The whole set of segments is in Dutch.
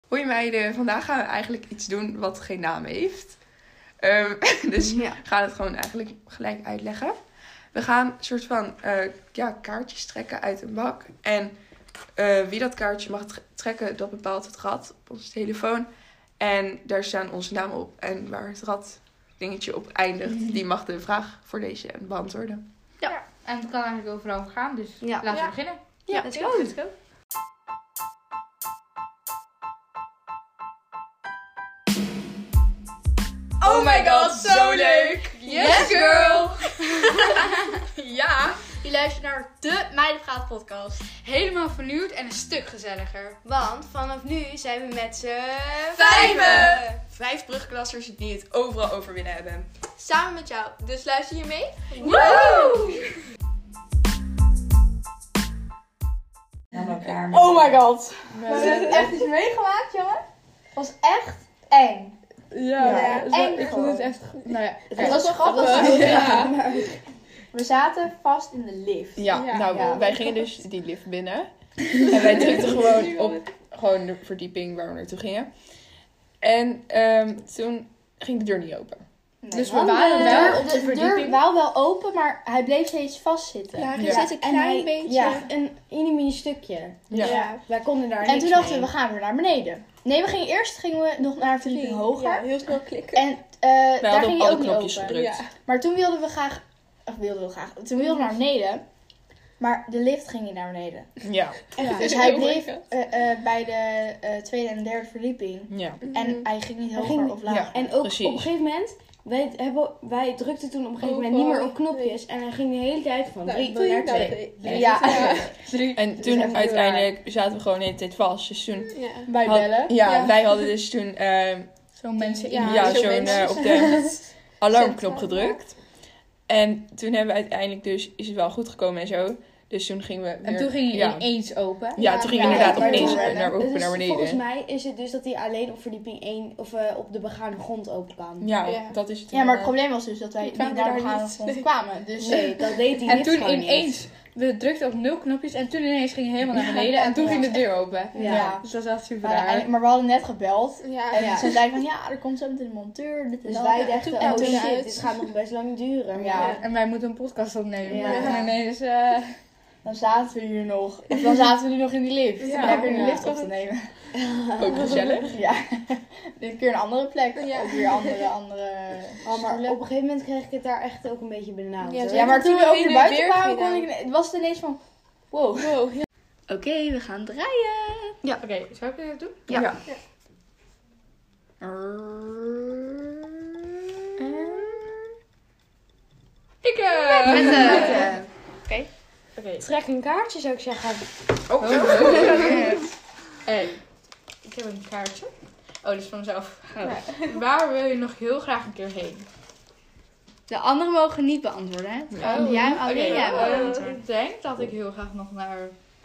Hoi meiden, vandaag gaan we eigenlijk iets doen wat geen naam heeft. Dus we gaan het gewoon eigenlijk gelijk uitleggen. We gaan een soort van kaartjes trekken uit een bak. En wie dat kaartje mag trekken, dat bepaalt het rad op onze telefoon. En daar staan onze namen op. En waar het raddingetje op eindigt, die mag de vraag voor deze beantwoorden. Ja, en het kan eigenlijk overal gaan, dus laten we beginnen. Ja, let's go. Oh my god, zo leuk! Yes, girl! Ja, Je luistert naar de Meidenpraat podcast. helemaal vernieuwd en een stuk gezelliger. Want vanaf nu zijn we met z'n 5! 5 brugklassers die het overal over willen hebben. Samen met jou. Dus luister je mee? Oh my god. We hebben echt iets meegemaakt, jongen. Het was echt eng. Ja, eng ik vond het echt... Nou ja, Het was grappig. We zaten vast in de lift. wij gingen dus die lift binnen. En wij drukten gewoon op de verdieping waar we naartoe gingen. En toen ging de deur niet open. Nee, Dus we want waren wel op de deur verdieping. wou wel open, maar hij bleef steeds vastzitten. Ja, hij Ja. zit een klein beetje. Ja. Een mini stukje. Ja. Wij konden daar En niks toen dachten mee. we gaan weer naar beneden. Nee, gingen we nog naar een verdieping hoger. Ja, heel snel klikken. En Wij daar hadden ging op hij alle ook niet knopjes open. gedrukt. Ja. Maar toen wilden we graag. Toen wilden we naar beneden. Maar de lift ging niet naar beneden. Ja. Dus hij bleef bij de tweede en derde verdieping. Ja. En hij ging niet Hij hoger ging- of lager. Ja. En ook Precies. op een gegeven moment, wij drukten toen op een gegeven moment niet meer op knopjes. En hij ging de hele tijd van 3 naar 2. Ja, En toen echt uiteindelijk zaten we gewoon de hele tijd vast. Dus toen... bij bellen. Ja, wij hadden dus toen Zo'n mensen in zo'n op de alarmknop gedrukt. En toen hebben we uiteindelijk dus, is het wel goed gekomen en zo. Dus toen gingen we weer... En toen ging je ja. ineens open. Ja, toen ging je inderdaad maar opeens toen- naar Dus beneden. volgens mij is het dus dat hij alleen op verdieping 1 of op de begane grond open kan. Ja, Ja. dat is het. Ja, maar het probleem was dus dat wij niet kwamen naar de daar begane niet. grond kwamen. Dus Nee, dat deed hij En niet toen gewoon niet. ineens, we drukten op 0 knopjes en toen ineens ging je helemaal naar beneden en toen ging de deur open. Ja. Dus dat was echt super maar, raar. maar we hadden net gebeld. Ja. En Ja. ze zeiden van ja, er komt zo meteen een monteur. Dit en Dus dat. wij En dachten, toen- oh en toen- shit, dit gaat nog best lang duren. Ja. Maar En wij moeten een podcast opnemen. Ja. En ineens, Dan zaten we hier nog. Of dan zaten we nu nog in die lift. Ja. Lekker in de Ja. lift op te nemen. Ook gezellig. Ja. Dit keer een andere plek. Ja. Ook weer andere maar stoelen. op een gegeven moment kreeg ik het daar echt ook een beetje benauwd. Ja, hoor. Ja, maar toen we ook heen naar en buiten weer kwamen, gedaan. was het ineens van... Wow. Oké, we gaan draaien. Oké, zou ik het doen? Ja. Ik Oké. Trek een kaartje zou ik zeggen. Hey, ik heb een kaartje. Oh, dit is van mezelf. Waar wil je nog heel graag een keer heen? De anderen mogen niet beantwoorden, hè? Jij alleen jij mag beantwoorden. Ik denk dat ik heel graag nog naar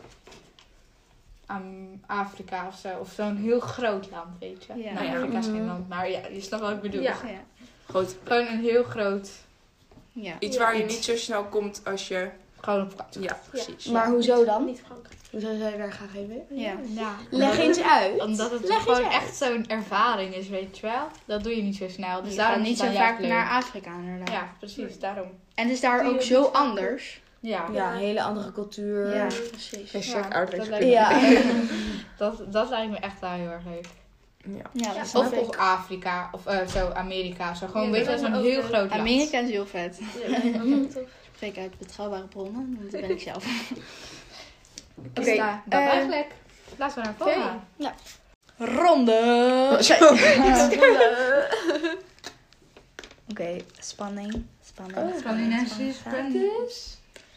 Afrika of zo. Of zo'n heel groot land, weet je. Ja. Nou, Afrika is geen land, maar ja, je snapt wat ik bedoel. Ja. Groot. Gewoon een heel groot... Ja. Iets waar je niet zo snel komt als je... Gewoon op vakantie. Ja, precies. Maar hoezo dan? Niet Frankrijk. Hoezo zou je daar graag heen willen? Ja. Ja. Leg eens uit. Omdat het Leg gewoon eens uit. echt zo'n ervaring is, weet je wel. Dat doe je niet zo snel. Dus Je daarom gaat niet is zo het dan vaak juist naar leuk. Afrika inderdaad. Ja, precies. Daarom. En het is daar ook zo anders. Ja. Ja, een hele andere cultuur. Ja, precies. Hashtag Ja, aardrijkskunde. Ja. Dat lijkt me echt wel heel erg leuk. Ja, dat snap ik. Of Afrika, of zo Amerika. Zo gewoon, Ja, weet je, dat zo'n is ook heel leuk. groot land. Amerika is heel vet. Ja, Ik spreek uit betrouwbare bronnen, want dat ben ik zelf. Oké, dan eigenlijk. Laten we naar voren gaan. Ronde! Oké, spanning. Spanning en suspense.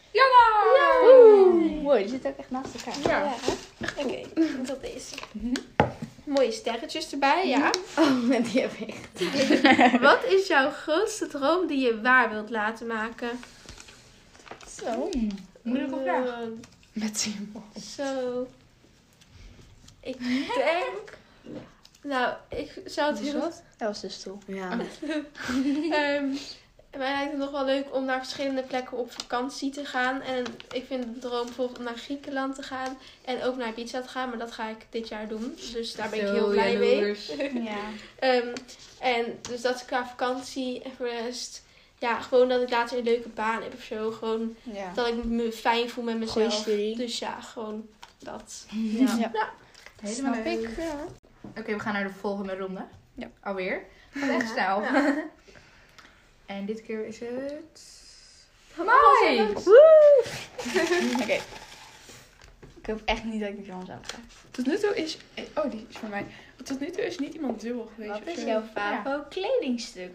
Wow, die zit ook echt naast elkaar. Ja. Oké, ik had deze. Mooie sterretjes erbij, ja. Oh, met die heb ik. Wat is jouw grootste droom die je waar wilt laten maken? Zo. Moeilijke vraag. Met Simon. Zo. Ik denk... Nou, ik zou het heel... Dat was de stoel. Ja. Ehm, En mij lijkt het nog wel leuk om naar verschillende plekken op vakantie te gaan. En ik vind het droom bijvoorbeeld om naar Griekenland te gaan. En ook naar Ibiza te gaan. Maar dat ga ik dit jaar doen. Dus daar ben ik heel blij mee. Ja. En dus dat is qua vakantie. En voor de rest, ja, gewoon dat ik later een leuke baan heb of zo. Gewoon dat ik me fijn voel met mezelf. Dus ja, gewoon dat. Ja. Helemaal leuk. Oké, we gaan naar de volgende ronde. Ja. Alweer. Gaat echt snel. Ja. En dit keer is het... Mooi! Oké. Ik hoop echt niet dat ik die van mezelf ga. Tot nu toe is... Oh, die is voor mij. Tot nu toe is niet iemand dubbel geweest. Wat of is zo. jouw favo kledingstuk?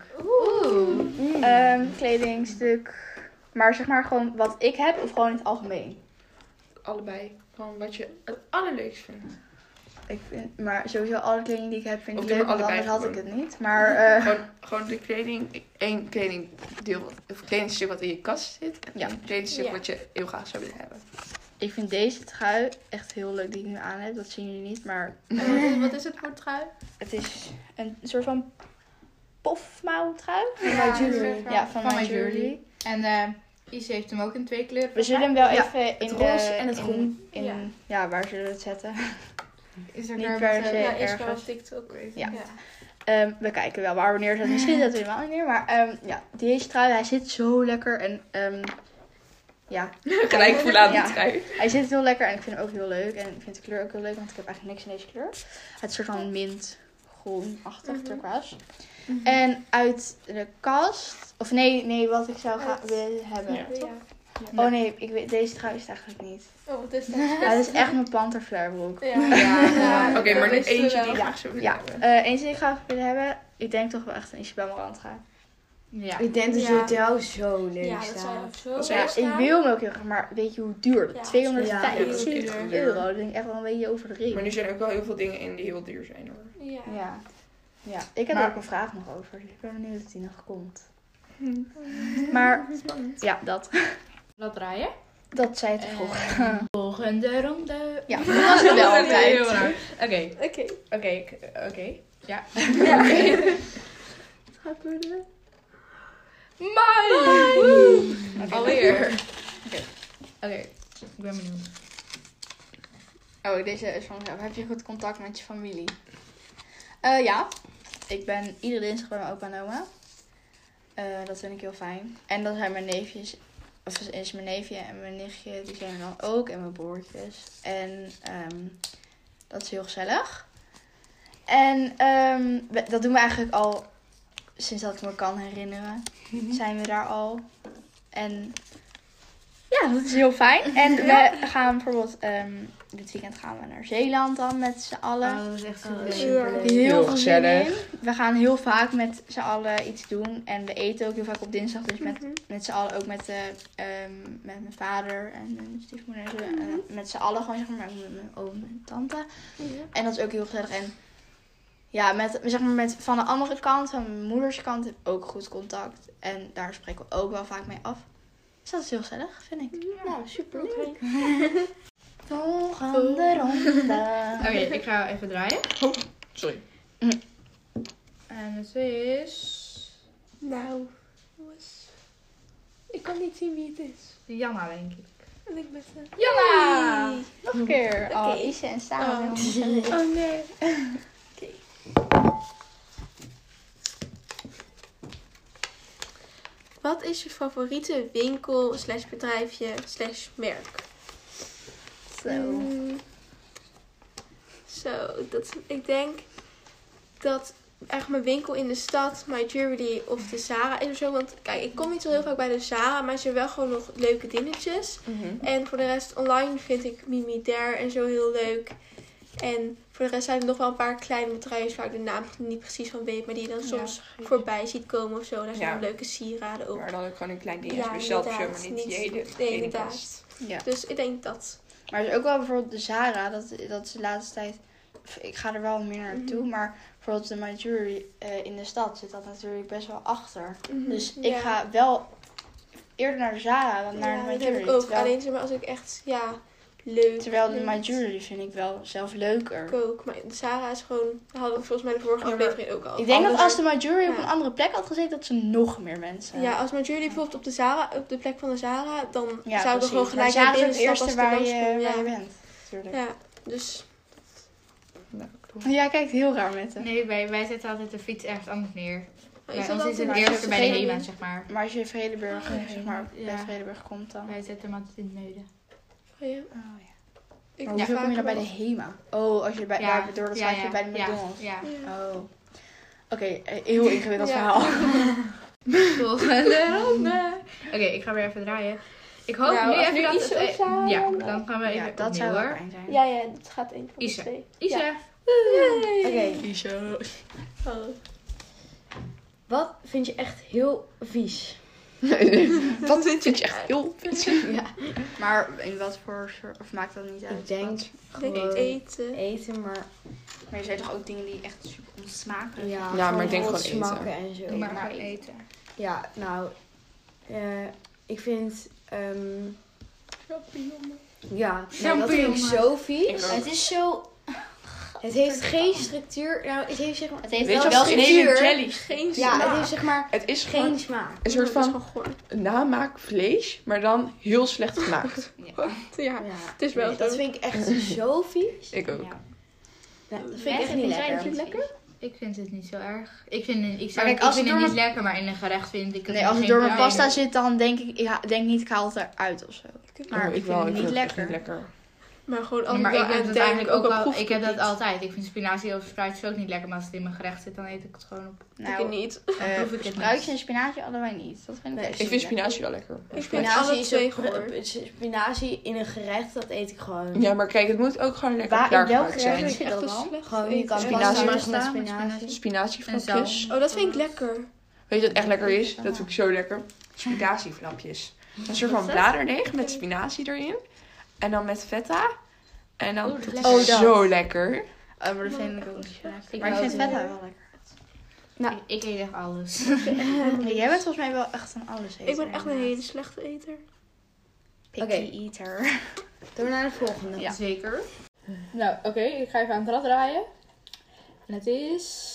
Oeh. Kledingstuk. Maar zeg maar gewoon wat ik heb of gewoon in het algemeen? Allebei. Gewoon wat je het allerleukst vindt. Ik vind, maar sowieso alle kleding die ik heb vind ik Of doe leuk, maar want allebei anders had ik gewoon. het niet. Maar Gewoon de kleding. Één kledingdeel, of kledingstuk wat in je kast zit. En Ja. één kledingstuk Ja. wat je heel graag zou willen hebben. ik vind deze trui echt heel leuk die ik nu aan heb. Dat zien jullie niet, maar Wat is het voor trui? het is een soort van pofmouwtrui. Ja, Ja, van Van My My Jewelry. En Is heeft hem ook in 2 kleuren. We zullen hem wel Ja, even in het de... roze en het groen. Ja, waar zullen we het zetten? Is er Niet daar per wat, se. Ja, eerst ergens. op TikTok. Ja. We kijken wel waar we neerzetten. Misschien zetten we hem wel neer. Maar ja, deze trui, hij zit zo lekker. En ja, Gelijk voelen aan de Ja. trui. hij zit heel lekker en ik vind hem ook heel leuk. En ik vind de kleur ook heel leuk, want ik heb eigenlijk niks in deze kleur. Het is een soort van mintgroenachtig turquoise. En uit de kast... Of nee, wat ik zou willen hebben. Ja. Ja. Oh nee, deze trui is het eigenlijk niet. Oh, wat is dat? Ja, het is echt mijn panterflare broek. Ja. Oké, maar dat niet wisten we eentje wel. die je graag zou willen Ja, hebben. eentje die ik graag willen hebben. Ik denk toch wel echt een Isabel Marant gaan. Ja. Ik denk dat Ja. je hotel zo leuk Ja, dat zou staat. ook zo Dat is leuk Ja, ik staan. wil hem ook heel graag, maar weet je hoe duur? Ja, 250 ja, euro. Dat denk ik echt wel een beetje overdreven. Maar nu zijn er ook wel heel veel dingen in die heel duur zijn hoor. Ja. Ja, ik heb Maar- er ook een vraag nog over. Dus ik ben benieuwd of die nog komt. Maar ja, dat. Wat draaien? Dat zei het vroeg. Volgende ronde. Ja, dat was het wel altijd. Heel raar. Oké. Oké. Ja. Wat gaat worden? Alweer. Oké. Ik ben benieuwd. Oh, deze is van mezelf. Heb je goed contact met je familie? Ja. Ik ben iedere dinsdag bij mijn opa en oma. Dat vind ik heel fijn. En dat zijn mijn neefjes. Of is mijn neefje en mijn nichtje. Die zijn er dan ook. En mijn broertjes. En dat is heel gezellig. En dat doen we eigenlijk al sinds dat ik me kan herinneren. Zijn we daar al. En ja, dat is heel fijn. En we gaan bijvoorbeeld... dit weekend gaan we naar Zeeland dan met z'n allen. dat is echt superleuk. Heel gezellig. gezellig. We gaan heel vaak met z'n allen iets doen. En we eten ook heel vaak op dinsdag. Dus met z'n allen ook met mijn vader en mijn stiefmoeder. En zo. En met z'n allen gewoon zeg maar met mijn oom en mijn tante. En dat is ook heel gezellig. En ja, met van de andere kant, van mijn moeders kant, heb ik ook goed contact. En daar spreken we ook wel vaak mee af. Dus dat is heel gezellig, vind ik. Nou, super leuk. Volgende ronde. Oké, ik ga even draaien. Sorry. En het is... Nou, jongens. Ik kan niet zien wie het is. Janna, denk ik. En ik ben Janna! Nog een keer. Oké. Oh, Ise en Sarah. Oh nee. Wat is je favoriete winkel / bedrijfje / merk? Zo. Ik denk dat echt mijn winkel in de stad, My Jewelry of de Zara is of zo. Want kijk, ik kom niet zo heel vaak bij de Zara, maar ze hebben wel gewoon nog leuke dingetjes. En voor de rest online vind ik Mimi Der en zo heel leuk. En voor de rest zijn er nog wel een paar kleine bedrijven waar ik de naam niet precies van weet, maar die je dan soms voorbij ziet komen of zo. Daar zijn Ja. leuke sieraden op. Maar dan ook gewoon een klein ding Ja, besteld of zo, maar inderdaad. niet die hele Nee, kledingkast. Ja. Dus ik denk dat. Maar er is ook wel bijvoorbeeld de Zara. Dat is de laatste tijd... Ik ga er wel meer naartoe. Maar bijvoorbeeld de My Jewelry in de stad zit dat natuurlijk best wel achter. Dus ik ga wel eerder naar de Zara dan naar de My dat heb Jewelry. ik ook. terwijl- Alleen zeg maar, als ik echt leuk. Terwijl de vind. My Jewelry vind ik wel zelf leuker. Ik ook. Maar de Sarah is gewoon... Dat hadden we volgens mij de vorige aflevering ook al. Ik denk dat als de My Jewelry op Ja. een andere plek had gezeten, dat ze nog meer mensen... Ja, als mijn jullie bijvoorbeeld op de plek van de Sarah, dan Ja, zou ik er gewoon precies. gelijk Maar naar Sarah is binnen het stappen eerste als ik waar er je, langskom. waar je bent. Natuurlijk. Ja, dus... Nou, klopt. Jij kijkt heel raar met hem. Nee, wij zetten altijd de fiets ergens anders neer. Is Bij dat ons is het altijd- eerste bij de HEMA, zeg maar. Maar als je Vredeburg, zeg maar, Ja. bij Vredeburg komt dan... Wij zetten hem altijd in het midden. Oh, ja. Oh, ja. Ik Maar hoeveel kom je dan bij de HEMA? Oh, als je bij, daar door dat straatje bij de McDonald's. Ja. Oh. Oké, heel ingewikkeld Ja. verhaal. Volgende ronde. Oké, ik ga weer even draaien. Ik hoop Nou, nu als even nu dat Ise het... of Sarah, ja, dan- dan gaan we even Ja, dat opnieuw, zou wel hoor. fijn zijn. Ja, dat gaat één van de Ise. twee. Ise. Oké. Oh. Wat vind je echt heel vies? Wat vind je echt heel Maar in wat voor soort... Of maakt dat niet uit? Ik denk Wat? gewoon Eten. eten, maar Maar je zijn toch ook dingen die echt super onsmakelijk ja, Ja, maar ik denk wat gewoon eten. smakken en zo. Doe maar maar gewoon eten. Ja, nou, ik vind, ja, nou, dat vind ik zo vies. Het is zo... Het heeft geen structuur, nou, het heeft zeg maar, Het heeft Weet je wel wel, structuur. jelly. Geen ja, smaak. het heeft zeg maar Het is gewoon geen smaak. een soort Dat is van gewoon goor. namaakvlees, maar dan heel slecht gemaakt. Ja, Ja, het is wel nee, zo. dat vind ik echt zo vies. Ik ook. Ja. Ja, dat vind ik echt niet lekker. Ik vind het niet zo erg. Ik vind het, Maar kijk, als ik vind het het door niet lekker, maar in een gerecht vind ik het Nee, als het geen door mijn probleem. pasta zit, dan denk ik denk niet, ik haal het eruit of zo. Maar Oh, ik vind het niet echt lekker. lekker. Maar gewoon als Maar ik ik wel heb dat denk, eigenlijk ook al al, proef ik heb het dat niet. altijd. Ik vind spinazie of spruitjes ook niet lekker, maar als het in mijn gerecht zit, dan eet ik het gewoon op. Ik Nou, niet. proef ik het spruitjes niet. en spinazie allebei niet. Dat vind ik Nee, echt Ik vind niet spinazie wel lekker. Ik vind Spinazie alle is twee ook, goor. spinazie in een gerecht, dat eet ik gewoon. Ja, maar kijk, het moet ook gewoon lekker Waar, in welk klaargemaakt gerecht zijn. vind je Echt dat een dan? slecht Gewoon, je eten. kan Spinazie pasta met maken met spinazie. Spinazieflapjes. Oh, dat vind ik lekker. Weet je wat echt lekker is? Dat vind ik zo lekker. Spinazieflapjes. Een soort van bladerdeeg met spinazie erin. En dan met feta. En dan dat is Oh, dat. zo lekker. Oh, maar dat vind ik ook niet zo lekker. Maar ik hou vind het feta wel lekker. Nou. Ik eet echt alles. Jij bent volgens mij wel echt een alles eten. Ik ben echt een hele slechte eter. picky Oké. eater. Door naar de volgende. Ja. Zeker. Nou, oké, ik ga even aan het rad draaien. En het is...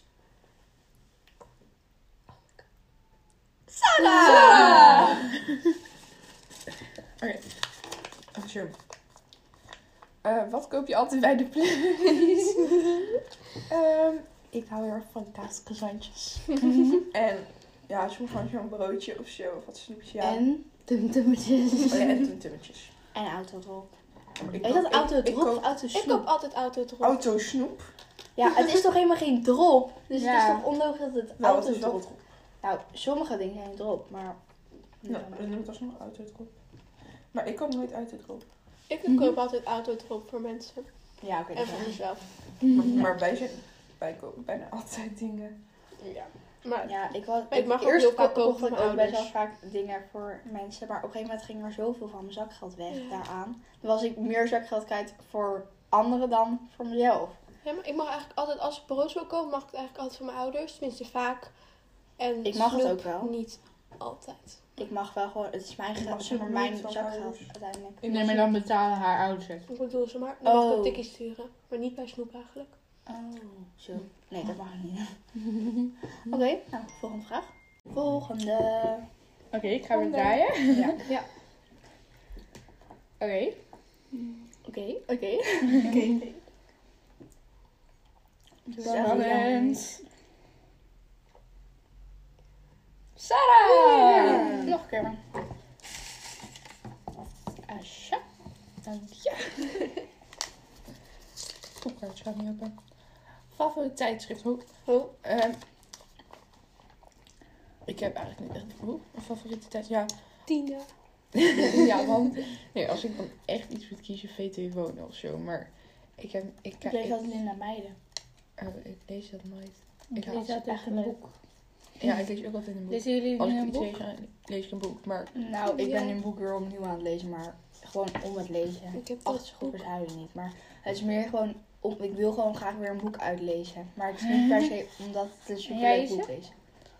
Sarah! Oké. Oh, sure. Wat koop je altijd bij de Plus? Ik hou heel erg van kaasgezantjes. En ja, soms van zo'n broodje of zo, of wat snoepjes. Ja. En? Tumtummetjes. Oh ja, en tumtummetjes. En autodrop. Ik Is dat koop- autodrop ik of koop autosnoep? Ik koop altijd autodrop. autosnoep. Ja, het is toch helemaal geen drop? Dus Ja. het is toch onlogisch dat het Nou, wat is wel autodrop... Nou, sommige dingen zijn drop, maar... Ja, dan noem het alsnog autodrop. Maar ik koop nooit autodrop. Ik koop altijd autodrop voor mensen. Ja, oké. En voor mezelf. Maar wij kopen bijna altijd dingen. Ja. Maar Ja, ik was... Maar ik mag ook eerst heel veel kopen kocht van ik mijn ook best wel ouders. vaak dingen voor mensen. Maar op een gegeven moment ging er zoveel van mijn zakgeld weg Ja. daaraan. Dan was ik meer zakgeld kwijt voor anderen dan voor mezelf. Ja, maar ik mag eigenlijk altijd, als ik brood wil kopen, mag ik het eigenlijk altijd van mijn ouders. Tenminste, vaak. En Ik mag het snoep ook wel. niet altijd. Ik mag wel gewoon... Het is mijn Ik mag geld, zeg maar mijn nooit van zakgeld ouders. uiteindelijk. Nee, maar dan betalen haar ouders het. Ik bedoel ze maar. Dan mag ik Oh. een tikkie sturen. Maar niet bij snoep eigenlijk. Oh, zo. Nee, dat mag ik niet. Oké, nou, volgende vraag. Volgende. Oké, ik ga weer draaien. Ja. Ja. Oké. Oké. Spannend. Sarah! Nog een keer maar. Asja. Dank je. Koelkaart gaat niet open. Favoriete tijdschrift. Ik heb eigenlijk niet echt een favoriete tijd. Ja. Tina. Ja, want nee, als ik dan echt iets moet kiezen, VT Wonen of zo. Maar ik lees altijd Linda Meijden. ik lees dat nooit. Ik haat lees ze. dat echt een boek. Ja, ik lees ook altijd een boek. Lezen jullie Als nu ik een iets boek? lees, lees ik een boek. Maar Nou, ik Ja. ben nu een boek weer opnieuw aan het lezen, maar gewoon om het lezen. Ik heb dat Achtergroepers huilen niet, maar het is meer gewoon, ik wil gewoon graag weer een boek uitlezen. Maar het is niet per se omdat het een jij, superleuk Ise? boek is.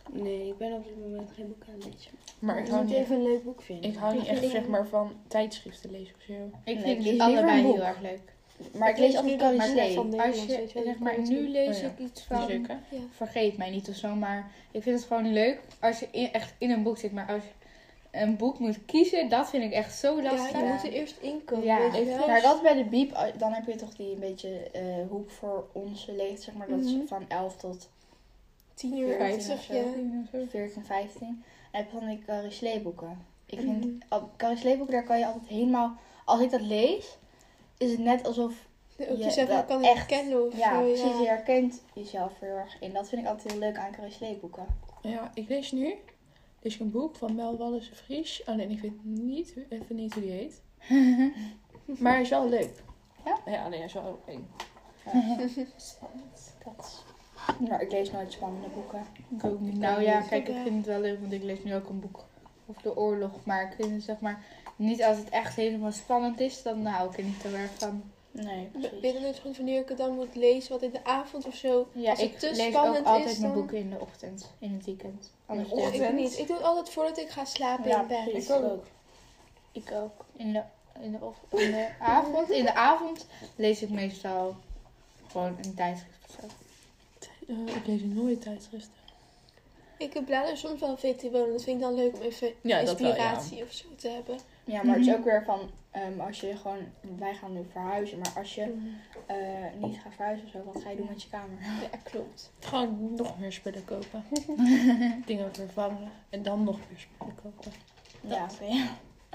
Nee, ik ben op dit moment geen boek aan het lezen. Maar ik Ik hou moet niet even een leuk boek vinden. Ik hou niet echt, zeg maar, van tijdschriften lezen of zo. Ik vind lees het liever allebei een boek. heel erg leuk. Maar ik lees altijd nu dan Carrie maar Slee. van Als Nederlands, je, weet je wel, zeg die maar, komt. nu lees Oh ja. ik iets Dat is van... leuk, hè? Vergeet mij niet of zo, maar ik vind het gewoon leuk als je echt in een boek zit. Maar als je een boek moet kiezen, dat vind ik echt zo lastig. Ja, je moet er eerst inkomen. Ja, weet je wel. Maar dat bij de Biep, dan heb je toch die een beetje hoek voor ons leeg, zeg maar. Dat is van 11 tot 10 uur 14 50, of zo. ja. 14, 15. En heb je dan die Carrie Slee boeken. Ik vind, Carrie Slee boeken, daar kan je altijd helemaal... Als ik dat lees, is het net alsof... Ook je jezelf dat kan echt- herkennen of Ja, zo. precies. Je herkent jezelf heel erg in. Dat vind ik altijd heel leuk aan Carrie Slee boeken. Ja, ik lees een boek van Mel Wallace-Vries. Alleen ik weet even niet hoe die heet. Maar hij is wel leuk. Ja? Ja, alleen hij is wel eng. Spannend. Dat. Maar ik lees nooit spannende boeken. Ik ook niet. Nou ja, kijk, ik vind het wel leuk, want ik lees nu ook een boek over de oorlog. Maar ik vind het, zeg maar, niet als het echt helemaal spannend is, dan hou ik er niet zo erg van. Nee, Ik precies. weet nooit goed wanneer ik het dan moet lezen, wat in de avond of zo. Ja, Als het ik te lees spannend ook altijd is, mijn dan- boeken in de ochtend, in het weekend. Anders de lees ik ochtend? Ik niet. Ik doe het altijd voordat ik ga slapen Ja, in bed. precies. Ik ook. Ik ook. In de avond. In de avond lees ik meestal gewoon een tijdschrift of zo. Ik lees nooit tijdschriften. Ik blader soms wel VT Wonen. Dat vind ik dan leuk om even Ja, dat wel, ja. inspiratie of zo te hebben. Ja, maar het is ook weer van... als je gewoon... Wij gaan nu verhuizen. Maar als je niet gaat verhuizen of zo... Wat ga je doen met je kamer? Ja, klopt. Gewoon nog meer spullen kopen. Dingen vervangen. En dan nog meer spullen kopen. Ja, oké.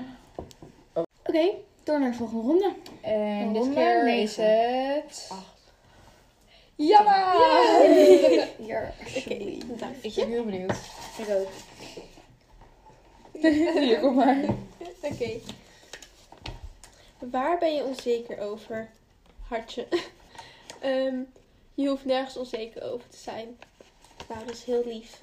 Oké, door naar de volgende ronde. En dit Ronde keer 9. is het... 8. Ja! Hier, alsjeblieft. Ik ben heel benieuwd. Ik ook. Hier, kom maar. Oké. Waar ben je onzeker over? Hartje. Je hoeft nergens onzeker over te zijn. Nou, dat is heel lief.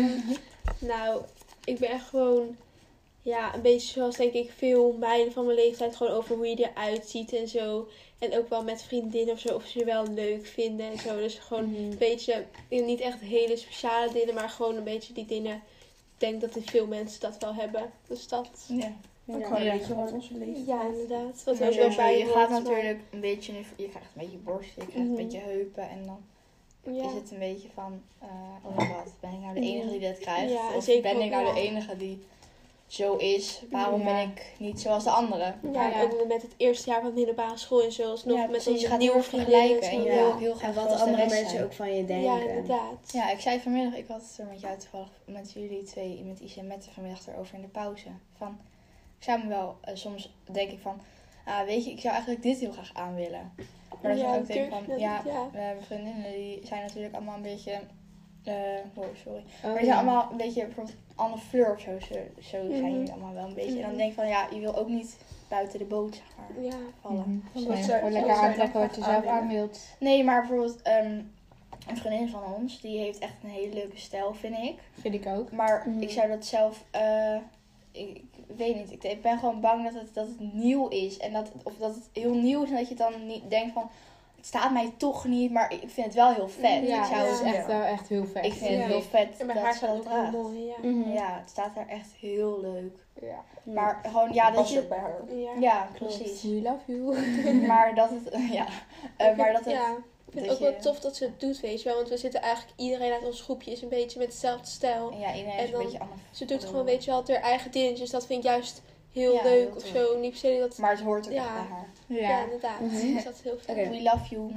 Nou, ik ben echt gewoon... Ja, een beetje zoals denk ik veel meiden van mijn leeftijd. Gewoon over hoe je eruit ziet en zo. En ook wel met vriendinnen of zo. Of ze je wel leuk vinden en zo. Dus gewoon een beetje... Niet echt hele speciale dingen. Maar gewoon een beetje die dingen. Ik denk dat veel mensen dat wel hebben. Dus dat... Ja. Ook gewoon een beetje wat onze leven. Ja, inderdaad. Wat Maar ook wel bij je gaat hoort, maar- natuurlijk een beetje... Je krijgt een beetje borst. Je krijgt een beetje heupen. En dan Ja. is het een beetje van... oh my god, ben ik nou de enige die dit krijgt? Ja, of zeker ben ik ook, nou ja. de enige die zo is? Waarom Ja. ben ik niet zoals de anderen? Ja, en ook met het eerste jaar van de middelbare school en zo. Alsnog Ja, met precies. Je onze gaat nieuwe heel erg vriendinnen vergelijken. En je wil ook heel graag En wat zoals de andere rest mensen zijn. ook van je denken. Ja, inderdaad. Ja, ik zei vanmiddag, ik had het er met jou toevallig, met jullie twee, met Isha en Mette vanmiddag erover in de pauze. Van, ik zou me wel, soms denk ik van, weet je, ik zou eigenlijk dit heel graag aan willen. Maar dat Ja, ik ook denk durf van, je dat? Ja. we hebben vriendinnen die zijn natuurlijk allemaal een beetje, sorry. Oh, Maar die zijn allemaal een beetje, bijvoorbeeld Anne Fleur of zo zijn jullie allemaal wel een beetje. En dan denk ik van, ja, je wil ook niet buiten de boot, zeg maar, Ja. vallen. Gewoon lekker aantrekken wat je zelf aan wilt. Nee, maar bijvoorbeeld, een vriendin van ons, die heeft echt een hele leuke stijl, vind ik. Vind ik ook. Maar ik zou dat zelf... ik weet niet. Ik ben gewoon bang dat het nieuw is. En dat het heel nieuw is. En dat je dan niet denkt van... Het staat mij toch niet. Maar ik vind het wel heel vet. Ja, ik zou het is het echt wel echt heel vet. Ik vind Ja. het heel vet En mijn dat haar ze staat dat ook heel draagt. mooi, ja. Ja, het staat er echt heel leuk. Ja. Maar gewoon, ja, dat Past ook je... bij haar. Ja. Ja, precies. We love you. Maar dat het... Ja. Maar dat het... Ja. Ik vind dat het ook wel je- tof dat ze het doet, weet je wel. Want we zitten eigenlijk, iedereen uit ons groepje is een beetje met dezelfde stijl. Ja, iedereen En is een dan- beetje anders. Ze doet gewoon, weet je wel, haar eigen dingetjes. Dat vind ik juist heel Ja, leuk heel of tof. zo. Niet per se dat... Maar het hoort ook Ja. echt bij haar. Ja, inderdaad. Dus dat is heel fijn. We love you.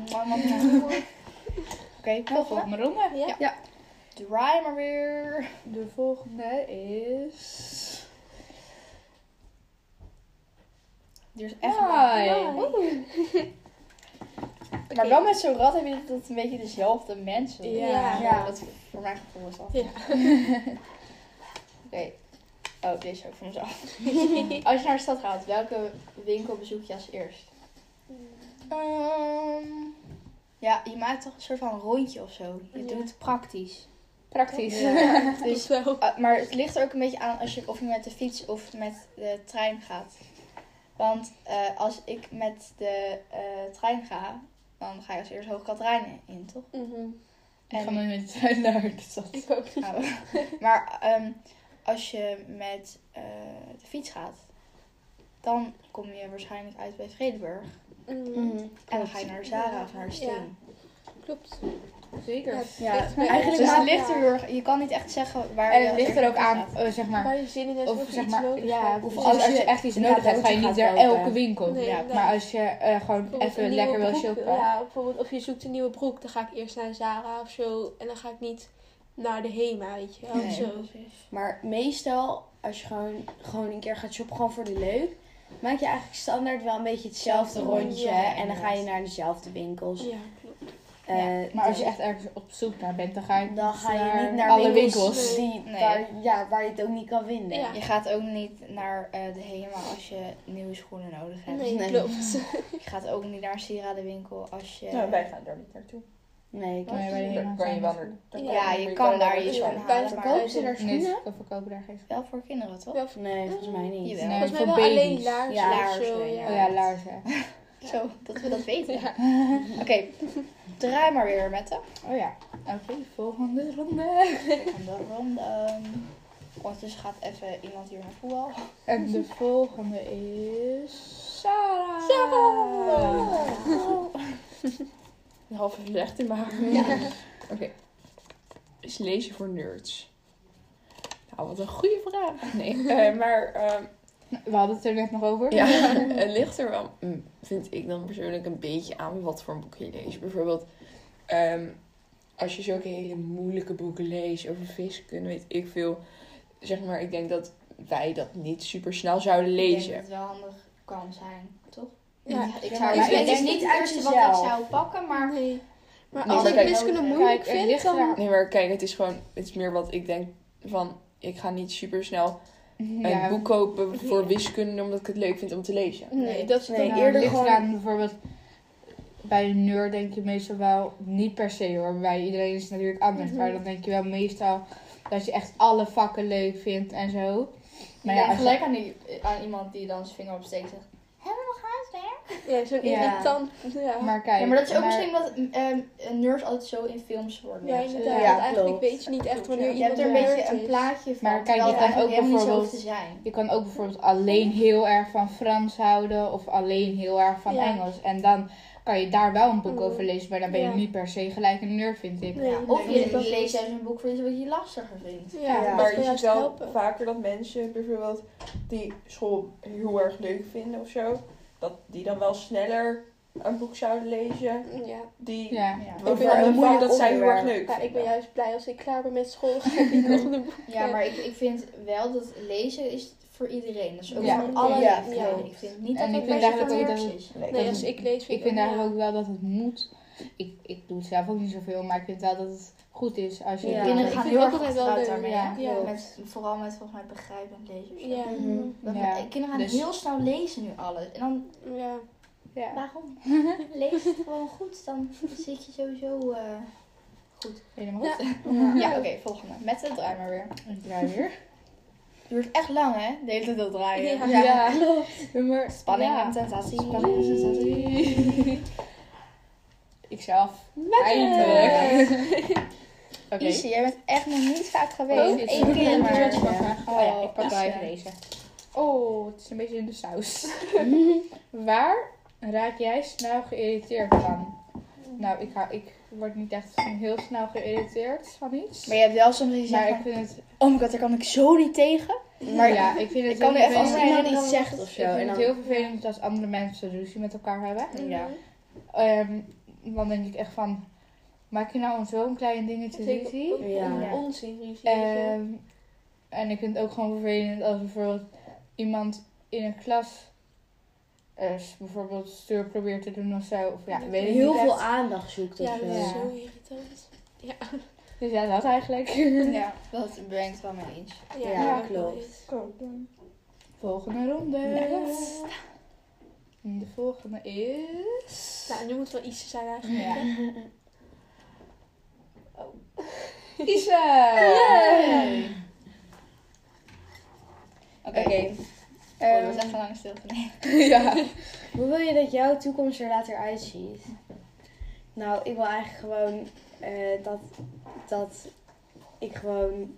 Oké, volgende. Volgende ronde. Ja. Draai maar weer. De volgende is... Er is echt Maar wel met zo'n rat heb je dat een beetje dezelfde mensen. Ja. Dat voor mijn gevoel is dat. Ja. Oké. Oh, deze is ook van mezelf. Als je naar de stad gaat, welke winkel bezoek je als eerst? Ja, je maakt toch een soort van rondje of zo. Je Ja. doet het praktisch. Praktisch. Ja. Dus Dus, wel. maar het ligt er ook een beetje aan of je met de fiets of met de trein gaat. Want als ik met de trein ga, dan ga je als eerst Hoog Katerijnen in, toch? Mhm. Ik ga nooit met de trein naar de stad. Ik ook niet. Oh. Maar als je met de fiets gaat, dan kom je waarschijnlijk uit bij Vredenburg. En dan ga je naar de Zara of naar de Steen. Klopt. Zeker. Ja, Eigenlijk dus dus het het ligt er heel erg. Je kan niet echt zeggen waar En je het ligt er ook aan, zeg maar. waar je zin in hebt Of of zeg iets maar, nodig ja, hebt. of Dus als je echt iets nodig hebt, ga je niet naar elke winkel. Nee, Ja, inderdaad. maar als je gewoon bijvoorbeeld even een lekker nieuwe wil broek shoppen. Ja, bijvoorbeeld of je zoekt een nieuwe broek, dan ga ik eerst naar Zara of zo. En dan ga ik niet naar de Hema, weet je wel. Nee, Zo. precies. Maar meestal, als je gewoon een keer gaat shoppen, gewoon voor de leuk, maak je eigenlijk standaard wel een beetje hetzelfde rondje. Ja, en dan ga je naar dezelfde winkels. Ja, klopt. Maar als je echt ergens op zoek naar bent, dan ga je, niet naar alle winkels, winkels. waar je het ook niet kan vinden. Ja. Je gaat ook niet naar de Hema als je nieuwe schoenen nodig hebt. Nee, klopt. Je gaat ook niet naar een sieradenwinkel als je... Nou, wij gaan daar niet naartoe. Nee, Nee, bij de Hema Dan kan je zijn wel dat naar... Ja, Ja, je kan daar je schoenen halen, Bijna maar Verkopen ze daar Nee, schoenen? we verkopen daar geen. wel voor kinderen, toch? Wel, Nee, volgens mij niet. Jawel. Nee, volgens mij voor wel alleen baby's. laarzen Ja, of laarzen, zo. ja. Oh ja, laarzen. Zo, dat we dat weten. Oké, draai maar weer, Mette. Oh ja. Oké, volgende ronde. Van de ronde. Ondertussen gaat even iemand hier naar voetbal. En de volgende is Sarah. Een halve slecht in maken. Oké. Is lezen voor nerds? Nou, wat een goede vraag. Nee, maar We hadden het er net nog over. ja, het ligt er wel, vind ik dan persoonlijk, een beetje aan wat voor een boek je leest. Bijvoorbeeld, als je zulke hele moeilijke boeken leest over wiskunde, weet ik veel. Zeg maar, ik denk dat wij dat niet super snel zouden Ik lezen. denk dat het wel handig kan zijn, toch? Ja. Ik Ja, zou maar het ik is denk niet niet het eerste wat jezelf. ik zou pakken, maar... Nee. Maar Nee, als maar ik kijk, wiskunde kijk, moeilijk het vind, ligt dan... eraan. Nee, maar kijk, het is meer wat ik denk van, ik ga niet super snel een boek kopen voor wiskunde omdat ik het leuk vind om te lezen. Nee, dat is Nee, dan eerder ligt gewoon- eraan bijvoorbeeld bij een nerd denk je meestal wel niet per se hoor. Bij iedereen is het natuurlijk anders. Maar dan denk je wel meestal dat je echt alle vakken leuk vindt en zo. Maar ja, als je, gelijk aan iemand die dan zijn vinger opsteekt en zegt... Hebben we nog huiswerk? Ja, zo'n Ja. irritant. Ja, maar kijk, Ja, maar dat is ook misschien dat nerds altijd zo in films worden. ja neergezet. inderdaad. Ja, Want eigenlijk klopt. weet je niet echt wanneer Je iemand hebt er een nerd beetje een is. plaatje van, Maar kijk, terwijl je het kan eigenlijk ook helemaal niet zo bijvoorbeeld- hoeft te zijn. je kan ook bijvoorbeeld alleen heel erg van Frans houden of alleen heel erg van Ja. Engels. En dan kan je daar wel een boek Mm. over lezen, maar dan ben je Ja. niet per se gelijk een nerd, vind ik. Nee, Ja, of nee, je dat leest is- juist een boek voor iets wat je lastiger vindt. Ja, Ja, dat Maar kan je ziet juist wel helpen. vaker dat mensen bijvoorbeeld die school heel erg leuk vinden of zo, dat die dan wel sneller een boek zouden lezen Ja. die Ja. Ja. waarvan ben je wel voelt dat vaak zij heel erg onderwerp. leuk Ja, ik ben vinden. juist blij als ik klaar ben met school. Ga ik niet nog een boek. Ja, maar ik vind wel dat lezen is voor iedereen. Dus ook Ja. voor alle Ja, leeftijden. klopt. Ik vind niet En dat ik het vind per se eigenlijk voor ook nerds dat is. Nee, als ik lees Ik vind eigenlijk ook wel dat het moet. Ik doe het zelf ook niet zoveel, maar ik vind wel dat het goed is als je... Ja. Kinderen Ik gaan vind heel het erg ook altijd wel achteruit leuk. daarmee. Ja. hè? Ja. Vooral met volgens mij begrijpend lezen. of zo. Ja. Dat Ja. Kinderen gaan Dus- heel snel lezen nu alles. En dan, Ja. Ja. waarom? Lees het gewoon goed, dan zit je sowieso goed. Helemaal Ja. goed. Ja, oké, volgende. Met het draai maar weer. Ik draai weer. Duurt echt lang, hè? De hele tijd dat draaien. Ja. Ja. Maar, Spanning ja. en sensatie. Spanning en sensatie. Ikzelf. Eindelijk. Oké. Easy, jij bent echt nog niet vaak Oh, geweest. dit is Eén een keer maar. vraag. Oh ja, ik pak Oh, wel even deze. Oh, het is een beetje in de saus. Waar raak jij snel geïrriteerd van? Nou, ik word niet echt heel snel geïrriteerd van iets. Maar je hebt wel soms dat je Maar zegt ik van, vind het... oh my god, daar kan ik zo niet tegen. Maar ja, ik vind het Ik kan nu heel even als vervelend. iemand iemand iets iets zegt zegt of Ik zo. vind En het dan, heel vervelend als andere mensen ruzie met elkaar hebben. Ja. Dan denk ik echt van... Maak je nou om zo'n klein dingetje ruzie? Ja. Onzin ruzie. En ik vind het ook gewoon vervelend als bijvoorbeeld iemand in een klas bijvoorbeeld stuur probeert te doen of zo. Of ja, weet ik heel niet veel echt. aandacht zoekt of Ja, zo. dat is Ja. zo irritant. Ja. Dus ja, dat eigenlijk. Ja, dat ben ik het wel mee eens. Ja, ik wel klopt. eens. Volgende ronde. Next. En de volgende is... Nou, nu moet wel iets zijn eigenlijk. Ja. Oh. Isa! Yay! Oké. Oké. Oh, dat was echt een lange stilte. Nee. Ja. Hoe wil je dat jouw toekomst er later uitziet? Nou, ik wil eigenlijk gewoon dat ik gewoon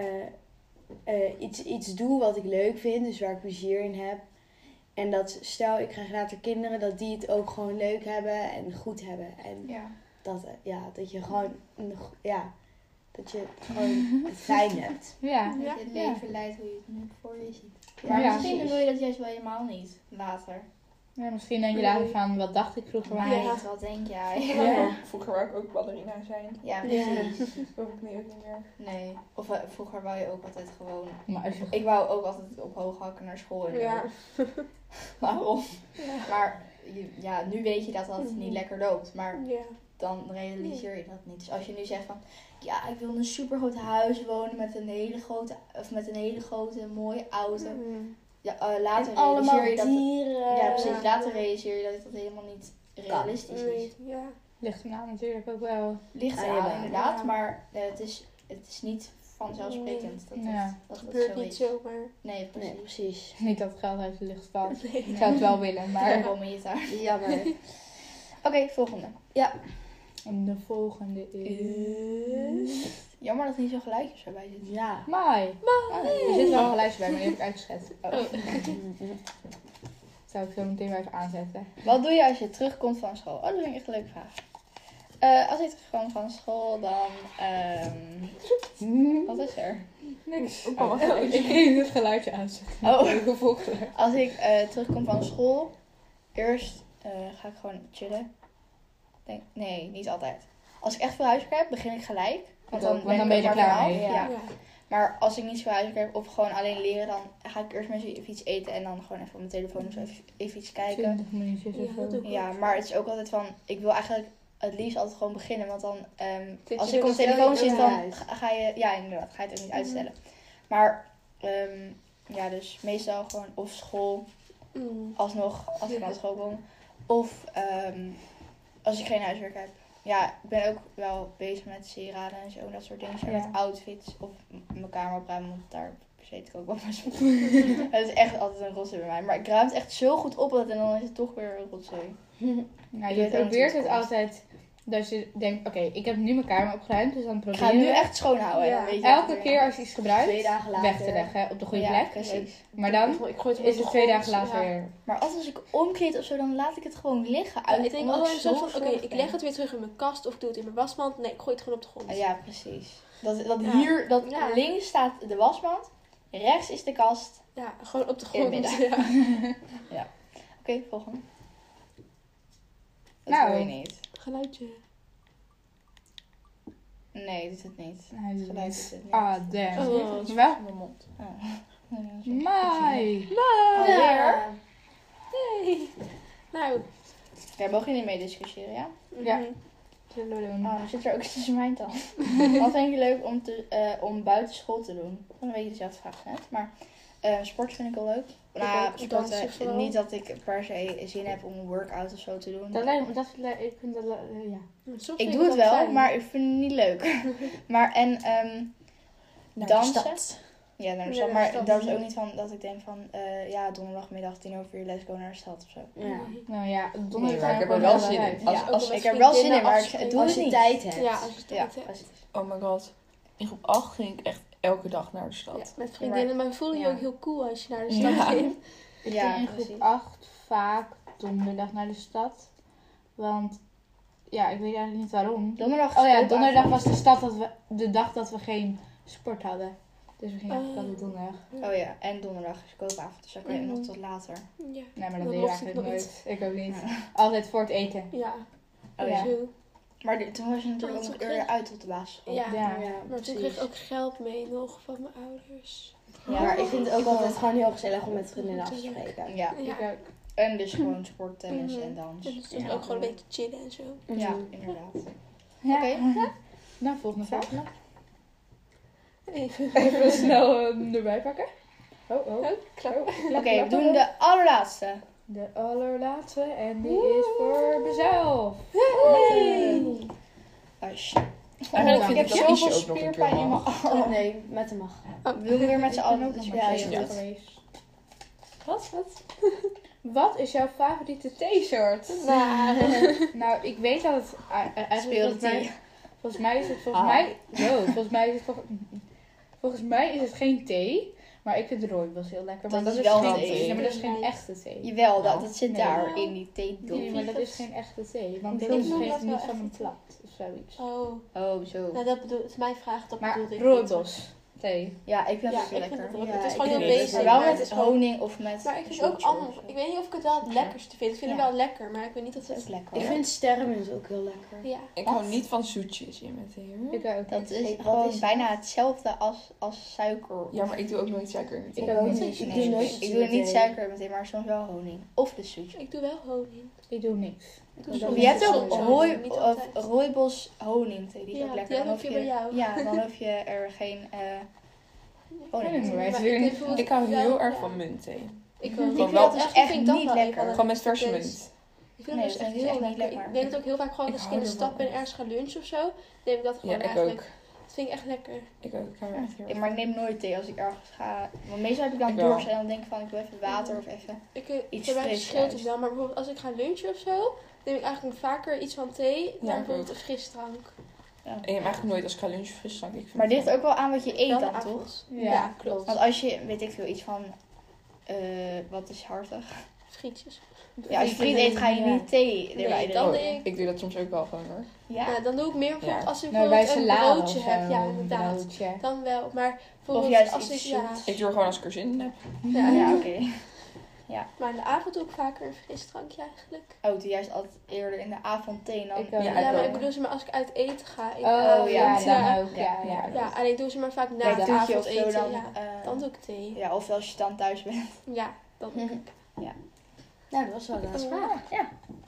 iets doe wat ik leuk vind. Dus waar ik plezier in heb. En dat stel ik krijg later kinderen, dat die het ook gewoon leuk hebben en goed hebben. En dat je gewoon, dat je gewoon het fijn hebt. Ja. Dat je het leven leidt hoe je het nu voor je ziet. Maar Maar misschien wil je dat juist wel helemaal niet, later. Ja, misschien denk je later van, wat dacht ik vroeger maar. Maar wat denk jij? Ja. Vroeger wou ik ook ballerina zijn. Ja, precies. Dat hoef ik nu ook niet meer. Nee. Of vroeger wou je ook altijd gewoon... Maar als je... Ik wou ook altijd op hooghakken naar school en Ja. Waarom? Maar nu weet je dat dat niet lekker loopt. Maar Ja. dan realiseer je dat niet. Dus als je nu zegt van... Ja, ik wil in een supergroot huis wonen met een hele grote mooie auto. Ja, later realiseer je dat... dieren. Ja, precies. Later realiseer je dat helemaal niet realistisch is. Nee, ja. Ligt eraan natuurlijk ook wel. Ligt Ja, eraan, ja. inderdaad. Ja. Maar het is niet vanzelfsprekend dat Ja. dat Gebeurt zo niet is. zomaar. Nee, precies. Nee, precies. Niet dat het geld uit de lucht valt. Nee. Ik zou het wel willen, Maar maar... kom je daar. Jammer. Oké, volgende. En de volgende is... Jammer dat er niet zo'n geluidjes erbij zit. Ja. Mai. Er zit wel een geluidje bij, maar die heb ik uitgeschetst. Zou ik zo meteen wel even aanzetten. Wat doe je als je terugkomt van school? Oh, dat vind ik echt een leuke vraag. Als ik terugkom van school, dan... wat is er? Niks. Ik ging het geluidje aanzetten. Oh. Ik voel geluid. Als ik terugkom van school, eerst ga ik gewoon chillen. Nee, niet altijd. Als ik echt veel huiswerk heb, begin ik gelijk. Want dan ben ben je ik er er klaar vanaf. mee. Ja. Ja. Maar als ik niet veel huiswerk heb of gewoon alleen leren, dan ga ik eerst met even iets eten en dan gewoon even op mijn telefoon of zo even iets kijken. 20 minuutjes of Ja, dat zo. doe ik Ja, ook. maar het is ook altijd van, ik wil eigenlijk het liefst altijd gewoon beginnen. Want dan, Zit als je ik op er mijn wel telefoon in zit, dan huis. ga je, ja inderdaad, ga je het ook niet uitstellen. Maar, dus meestal gewoon of school, alsnog, als ik naar school kom. Of als ik geen huiswerk heb. Ja, ik ben ook wel bezig met sieraden en zo, dat soort dingen. Zo, Ja. met outfits of mijn kamer opruimen, want daar zit ik ook wel best wel. Het is echt altijd een rotzooi bij mij. Maar ik ruim het echt zo goed op en dan is het toch weer een rotzooi. Nou, Ik je weet ook niet probeert hoe het het komt. altijd dat je denkt, oké, ik heb nu mijn kamer opgeruimd, dus dan Ik probeer ga het nu je echt schoonhouden. En dan Ja. weet je elke wat er keer aan als je iets gebruikt, 2 dagen later. weg te leggen op de goede Ja, plek. precies. Maar dan Ik gooi het is het 2 dagen later Ja. weer. Maar altijd als ik omkleed of zo, dan laat ik het gewoon liggen. Ja, ik denk omdat altijd zo zo van, oké, zorgig ik ben. leg het weer terug in mijn kast of ik doe het in mijn wasmand. Nee, ik gooi het gewoon op de grond. Ja, precies. Dat Ja. hier, dat Ja. links staat de wasmand, rechts is de kast. Ja, gewoon op de In het grond. midden. Ja. Oké, volgende. Dat Nou. hoor je niet. Geluidje. Nee, dit is het niet. Hij doet het Geluid niet. is het niet. Ah, damn. Oh, het is Wel? Mijn mond. Mai. Alweer? Hey. Nou. Daar mogen jullie mee discussiëren, ja? Ja. mhm. Zullen we doen. Oh, dan zit er ook iets tussen mijn tand. Wat vind je leuk om buiten school te doen? Dat is een beetje dezelfde vraag net. Maar sport vind ik wel leuk. Nou, ook, dansen sporten. vooral. Niet dat ik per se zin heb om een workout of zo te doen. Dat lijkt me, ik vind dat, ja. Soms vind Ik doe het wel wel, fijn. maar ik vind het niet leuk. Maar en Naar dansen. de stad. Ja, naar de Ja, stad. naar de Maar stad. dat is ook niet van dat ik denk van donderdagmiddag 10:00 les go naar de stad of zo. Ja. Nou ja, Nee, donderdag maar ik heb er gewoon wel heel zin uit. in. Ja, Als ook wel Ik met heb er wel zin in, vriendinnen maar ik afspreken. doe Als het je niet. tijd hebt. Ja, als je Ja, tijd hebt. precies. Oh my god. In groep 8 ging ik echt elke dag naar de stad. Ja, met vriendinnen. Maar we voelen je Ja. ook heel cool als je naar de stad Ja. ging. Ik Ja, ging in groep precies. 8 vaak donderdag naar de stad. Want, ja, ik weet eigenlijk niet waarom. Donderdag. Oh ja, is donderdag koopavond. was de dag dat we geen sport hadden. Dus we gingen eigenlijk altijd donderdag. Oh ja, en donderdag is koopavond, dus dan kan je ook nog tot later. Ja. Nee, maar dat Dat deed je mocht ik eigenlijk nooit. nooit. Ik ook niet. Altijd voor het eten. Ja. Oh Ja. ja. Zo. Maar toen was je natuurlijk Oh, ook nog dat eerder uit tot de basisschool. Ja. Ja. Maar toen kreeg ik ook geld mee nog van mijn ouders. Ja, Maar ik vind het ook altijd gewoon heel gezellig om met vriendinnen af te Natuurlijk. spreken. Ja, Ja. Ik ook. en dus gewoon sport, tennis Mhm. en dans. En dus toen Ja. ook gewoon een beetje chillen en zo. Ja, inderdaad. Ja. Oké. Nou, volgende vraag. Even. Even snel erbij pakken. Oh, oh. Oké, we doen de allerlaatste. De allerlaatste en die is voor mezelf. Oh shit. Eigenlijk Ik vind heb ik dat zoveel Isje ook nog een spierpijn keer in mijn mag. arm. Nee, met de mag. We doen weer met z'n allen ook nog een maar beetje. twee Ja. geweest. Wat? Wat is jouw favoriete t-shirt? Nou. Nou, ik weet dat het eigenlijk Speelde volgens mij- die. Volgens mij is het volgens mij is het geen thee. Maar ik vind rooibos heel lekker. Maar Dat dat is wel geen thee. thee. Nee, maar dat is geen echte thee. Jawel, dat zit Nee. daar in die theedop. Nee, maar dat is geen echte thee. Want Ik dat noem geeft dat wel niet van echt een thee. plat of zoiets. Oh, Oh, zo. nou dat bedoel, het is mijn vraag, dat Maar bedoelde ik rooibos thee. Ja, ik vind Ja, het ook ik lekker. vind het ook. Ja, Het is ik gewoon heel vind het basic. Maar wel maar het met is gewoon- honing of met Maar ik vind ook allemaal, ik weet niet of ik het wel het lekkerste vind. Ik vind Ja. het wel lekker, maar ik weet niet dat Dat is het... lekker. Ik vind sterrenmunt ook heel lekker. Ja. Ik hou niet van zoetjes in mijn thee, hoor. Ik ook. Dat is Wat gewoon is- bijna hetzelfde als suiker. Ja, maar ik doe ook nooit suiker in mijn thee. Ik ook niet. Nee, Ik doe nooit ik doe niet thee. suiker meteen, maar soms wel honing. Of de zoetje. Ik doe wel honing. Ik doe niks. Ik doe Je soms- Je hebt soms ook honing, niet altijd. rooibos honing thee, die is Ja, ook lekker. die Dan heb ik hoef hier bij jou. Ja, dan hoef je er geen honing Nee, in te maar doen. het is weer niet vind Ik hou wel- heel erg ja. van muntthee. Ik Ik wil vind wel- dat dus echt niet lekker. Gewoon met verse munt. Ik vind Nee, het dus dat echt is heel echt niet lekker. lekker. Ik neem het ook heel vaak gewoon Ik als ik hou in de ervan stad ben en echt. ergens ga lunchen of zo. Neem ik dat gewoon Ja, ik eigenlijk. ook. Dat vind ik echt lekker. Ik ook. Ik hou er echt heel erg Maar ik van. neem nooit thee als ik ergens ga. Want meestal heb ik dan Ik wel. dorst en dan denk ik van ik wil even water of even. Iets Daarbij fris verschilt het juist. wel. Maar bijvoorbeeld als ik ga lunchen of zo, neem ik eigenlijk vaker iets van thee dan ik bijvoorbeeld ook. een frisdrank. Ik neem eigenlijk nooit als ik ga lunchen frisdrank. Ik vind Maar het het ligt ook wel aan wat je eet Wel dan, de toch? avond. Ja. Ja, klopt. Want als je, weet ik veel, iets van, wat is hartig? Frietjes. Ja, als je friet eet ga je niet thee erbij Nee, drinken. dan Oh, denk ik- ik doe dat soms ook wel gewoon, hoor. Ja? Ja, dan doe ik meer bijvoorbeeld Ja. als ik Nou, bij bijvoorbeeld een salade broodje of zo, heb. Ja, een inderdaad. broodje. Dan wel. Maar bijvoorbeeld juist als ik, iets ja, Ik doe er gewoon als ik er zin in heb. ja, Ja, oké. Maar in de avond doe ik vaker een frisdrankje eigenlijk. Oh, doe juist altijd eerder in de avond thee dan. Ik ook. Ja, Ja, maar ook. ik bedoel ze maar als ik uit eten ga. Oh ja, ja, ja. dan ook. Ja, Ja. ja. Ja, en ik doe ze maar vaak na Bij het toetje of zo avondeten. dan. Ja, dan doe ik thee. Ja, of als je dan thuis bent. Ja, dat doe ik. Nou, dat was wel de laatste Oh. vraag. Ja.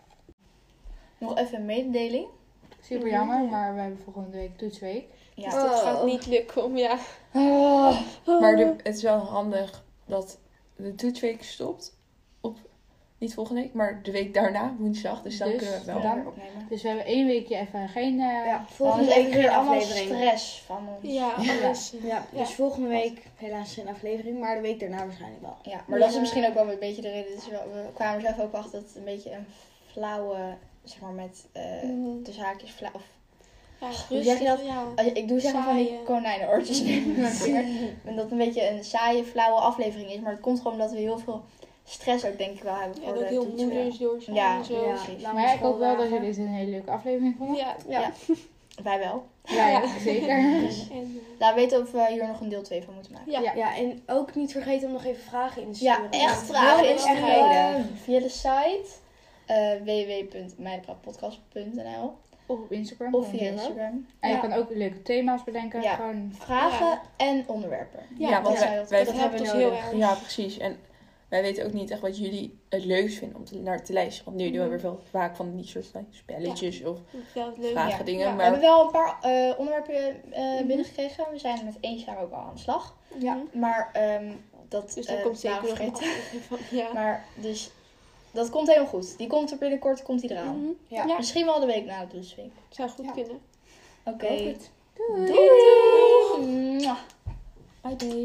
Nog even een mededeling. Super jammer, maar we hebben volgende week toetsweek. Ja. Dus dat gaat niet lukken om, ja. Maar het is wel handig dat de toetsweek stopt. Niet volgende week, maar de week daarna, woensdag. Dus dan Dus kunnen we wel. dan- weer opnemen. Dus we hebben 1 weekje even geen... Ja, volgende dan is week even geen weer allemaal aflevering. stress van ons. Ja, alles. Ja, dus volgende week helaas geen aflevering, maar de week daarna waarschijnlijk wel. Ja, maar dat is misschien ook wel een beetje de reden. Dus we kwamen er zelf ook achter dat het een beetje een flauwe, zeg maar met tussen haakjes flauw. Of, Ja, hoe zeg je dat? Ja. Ik doe zeggen van die Saaie. konijnenoortjes met mijn vinger. En dat het een beetje een saaie, flauwe aflevering is. Maar het komt gewoon omdat we heel veel stress ook denk ik wel hebben Ja, voor dat de heel toetsen. moeders door zijn Ja, en zo. ja. Ja, precies. Lange Maar ja, ik hoop wel dat schooldagen. jullie dit een hele leuke aflevering vonden. ja. Ja. Wij wel. Ja, zeker. En, Laat weten of we hier nog een deel 2 van moeten maken. ja. Ja. Ja, en ook niet vergeten om nog even vragen in te Ja, sturen. echt Want vragen heel insturen via de site www.meidenpraatpodcast.nl Of op Instagram. of gewoon via heel leuk. Instagram. En je Ja. kan ook leuke thema's bedenken. Ja. Gewoon... Vragen en onderwerpen. Ja, want dat zou wij heel wij dat tof helpt hebben ons we heel nodig. erg. Ja, precies. En wij weten ook niet echt wat jullie het leukst vinden om naar te luisteren. Want nu doen we weer veel vaak van die soort spelletjes of Wel leuk. vragen Ja. dingen. Ja. We Maar hebben wel een paar onderwerpen binnengekregen. We zijn met eentje daar ook al aan de slag. Ja. Maar dat Dus dan komt zeker waren nog we een vergeten. aflevering van. Ja. Maar dus dat komt helemaal goed. Die komt er binnenkort komt die eraan. Mhm. Ja. Ja. Misschien wel de week na de toetsweek. Zou goed kunnen. Oké. Hoop het. Doei. Doei. Mwah. bye.